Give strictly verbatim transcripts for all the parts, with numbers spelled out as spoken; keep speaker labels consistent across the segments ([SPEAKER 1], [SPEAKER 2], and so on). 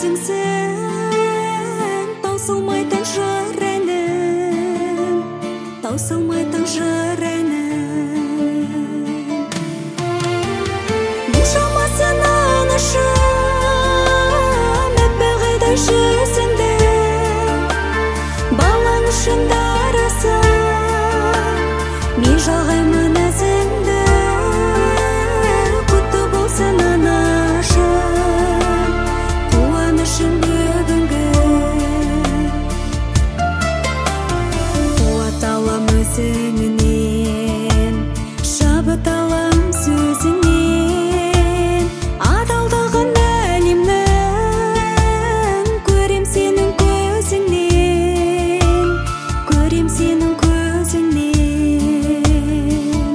[SPEAKER 1] өзіңсің таусылмайтын жыр әнім, таусылмайтын жыр әнім. Мұңшамасын анышым әппағайдай жүзіңді, балаң үшін дарасың, мен жағаймын әзіңді. Құтты болсын анашым, қуанышың бүгінгі. Қуат алам өзіңнен, шабыт алам сөзіңнен, адалдығын әлемнің, көрем сенің көзіңнен, көрем сенің көзіңнен.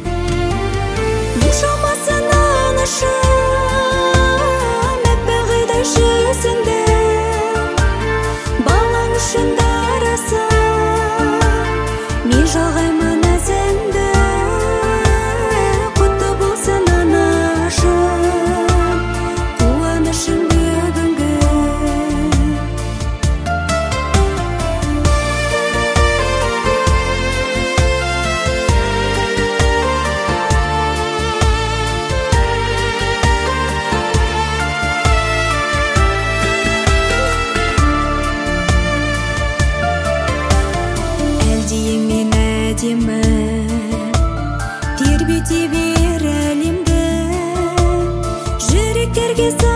[SPEAKER 1] Мұңшамасын анышым әппағайдай жүзіңді, балаң үшін дарасың, мен жағаймын әзіңді. Құтты болсын анашым, қуанышың бүгінгі. Әлдиің мен әдемі тербете бер әлемді, жүректерге